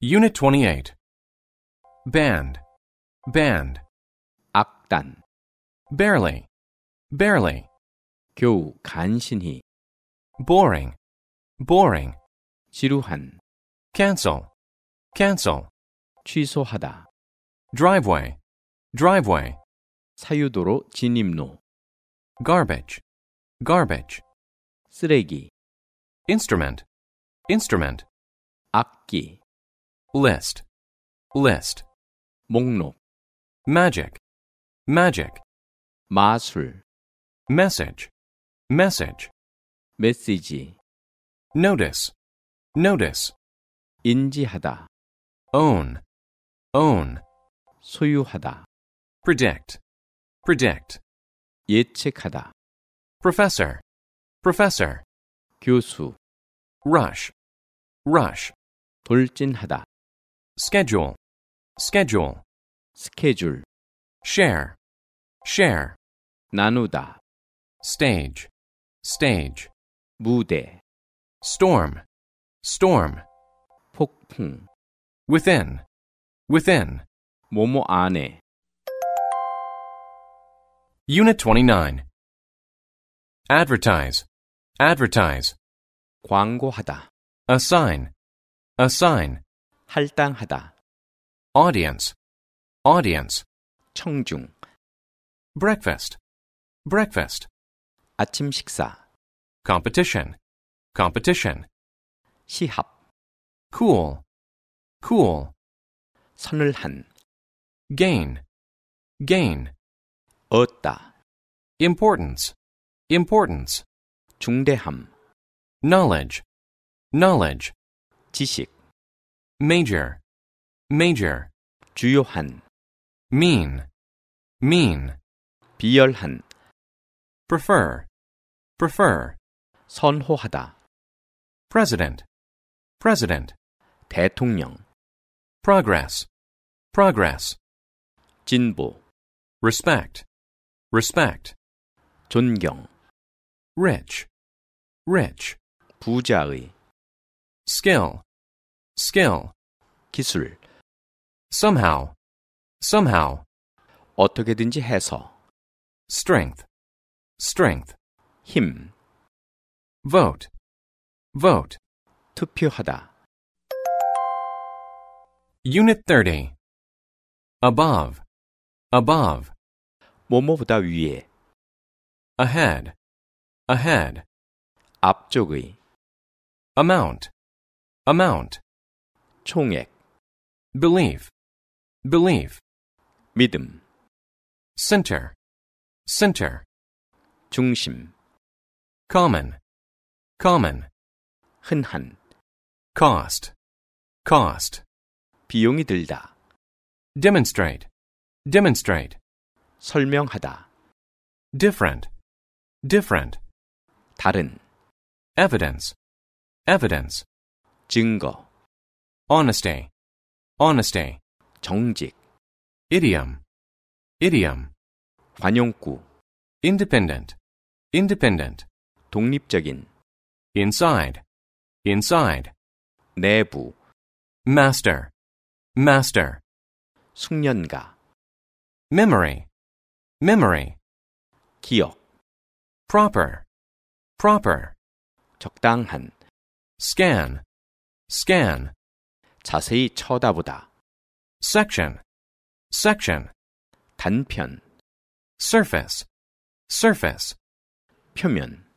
Unit 28. Band, band. 악단, Barely, barely. 겨우 간신히, Boring, boring. 지루한, Cancel, cancel. 취소하다, Driveway, driveway. 사유도로 진입로, Garbage, garbage. 쓰레기, Instrument, instrument. 악기, List, list. 목록, Magic, magic. 마술, Message, message. 메시지, Notice, notice. 인지하다, Own, own. 소유하다, Predict, predict. 예측하다, Professor, professor. 교수, Rush, rush. 돌진하다, Schedule, schedule. 스케줄, Share, share. 나누다, Stage, stage. 무대, Storm, storm. 폭풍, Within, within. 뭐뭐 안에, Unit 29. Advertise, advertise. 광고하다, Assign, assign. 할당하다, Audience, audience. 청중, Breakfast, breakfast. 아침 식사, Competition, competition. 시합, Cool, cool. 서늘한, Gain, gain. 얻다, Importance, importance. 중대함, Knowledge, knowledge. 지식, Major, major. 주요한, Mean, mean. 비열한, Prefer, prefer. 선호하다, President, president. 대통령, Progress, progress. 진보, Respect, respect. 존경, Rich, rich. 부자의, Skill, skill. 기술, Somehow, somehow. 어떻게든지 해서, Strength, strength. 힘, Vote, vote. 투표하다, Unit 30. Above, above. 뭐뭐보다 위에, Ahead, ahead. 앞쪽의, Amount, amount. 총액, Belief, belief. 믿음, Center, center. 중심, Common, common. 흔한, Cost, cost. 비용이 들다, Demonstrate, demonstrate. 설명하다, Different, different. 다른, Evidence, evidence. 증거, Honesty, honesty. 정직, Idiom, idiom. 관용구, Independent, independent. 독립적인, Inside, inside. 내부, Master, master. 숙련가, Memory, memory. 기억, Proper, proper. 적당한, Scan, scan. 자세히 쳐다보다, Section, section. 단편, Surface, surface. 표면,